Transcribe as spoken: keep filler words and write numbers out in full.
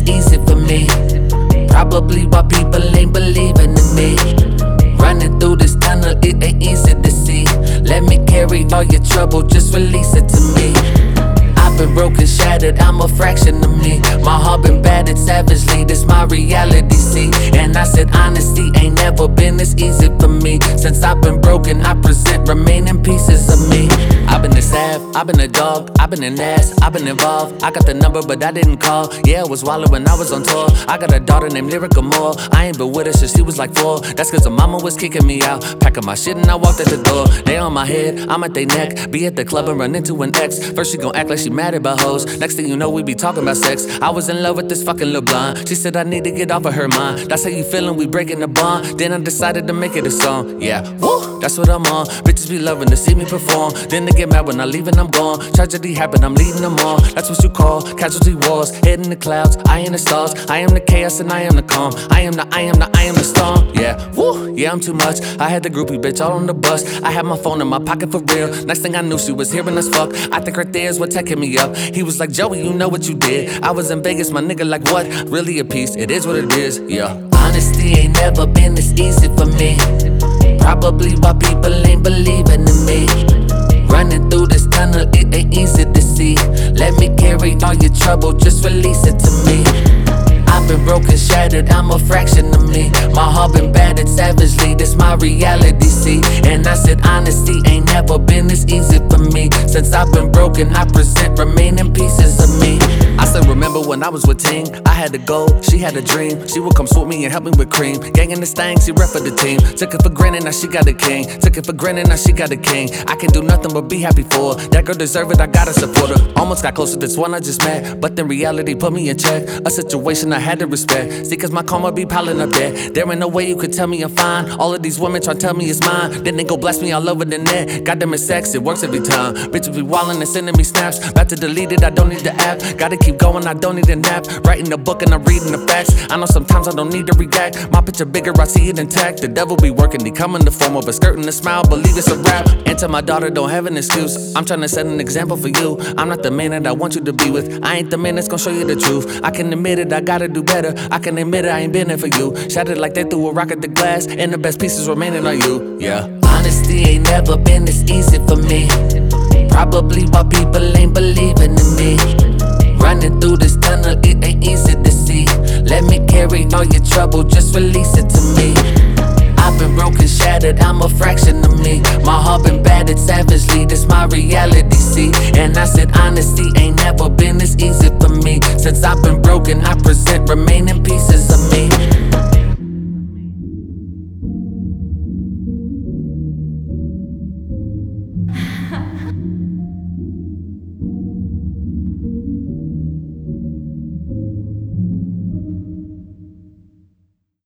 easy for me. Probably why people ain't believing in me. Running through this tunnel, it ain't easy to see. Let me carry all your trouble, just release it to me. I've been broken, shattered, I'm a fraction of me. My heart been battered savagely, this my reality, see. And I said honesty ain't never been this easy for me. Since I've been broken, I present remaining pieces of me. I've been a sav, I've been a dog, I've been an ass, I've been involved. I got the number but I didn't call. Yeah, I was wild when I was on tour. I got a daughter named Lyrica Moore. I ain't been with her since she was like four. That's cause her mama was kicking me out, packing my shit and I walked at the door. They on my head, I'm at their neck. Be at the club and run into an ex. First she gon' act like she mad about hoes. Next thing you know we be talking about sex. I was in love with this fucking little blonde. She said I need to get off of her mind. That's how you feelin', we breaking the bond. Then I decided to make it a song. Yeah, woo, that's what I'm on. Bitches be loving to see me perform. Then they get mad when I leave and I'm gone. Tragedy happened, I'm leading them on. That's what you call casualty wars. Head in the clouds, I in the stars. I am the chaos and I am the calm. I am the, I am the, I am the storm. Yeah, woo, yeah, I'm too much. I had the groupie bitch all on the bus. I had my phone in my pocket for real. Next thing I knew, she was hearing us fuck. I think right there is what taking me up. He was like, Joey, you know what you did. I was in Vegas, my nigga, like what? Really a piece, it is what it is, yeah. Honesty ain't never been this easy for me. Probably why people ain't believing in me. Running through this tunnel, it ain't easy to see. Let me carry all your trouble, just release it to me. I've been broken, shattered, I'm a fraction of me. My heart been battered savagely, this my reality, see. And I said honesty ain't never been this easy for me. Since I've been broken, I present remaining pieces of me. I still remember when I was with Ting. I had a goal, she had a dream. She would come swoop me and help me with cream. Gang in this thing, she rep for the team. Took it for granted, now she got a king. Took it for granted, now she got a king. I can do nothing but be happy for her. That girl deserve it, I gotta support her. Almost got close to this one I just met, but then reality put me in check. A situation I had to respect. See, cause my karma be piling up there. There ain't no way you could tell me I'm fine. All of these women try to tell me it's mine. Then they go blast me all over the net. Goddamn it's sex, it works every time. Bitches be wildin' and sending me snaps. About to delete it, I don't need the app. Gotta keep going, I don't need a nap. Writing the book and I'm reading the facts. I know sometimes I don't need to react. My picture bigger, I see it intact. The devil be working, he come in the form of a skirt and a smile. Believe it's a rap. And to my daughter, don't have an excuse. I'm trying to set an example for you. I'm not the man that I want you to be with. I ain't the man that's gonna show you the truth. I can admit it, I gotta do better. I can admit it, I ain't been there for you. Shattered like they threw a rock at the glass, and the best pieces remaining are you. Yeah. Honesty ain't never been this easy for me. Probably why people ain't believing in me. Running through this tunnel, it ain't easy to see. Let me carry all your trouble, just release it to me. I've been broken, shattered, I'm a fraction of me. My heart been battered savagely, this my reality, see. And I said honesty ain't never been this easy for me. Since I've been broken, I present remaining pieces of me.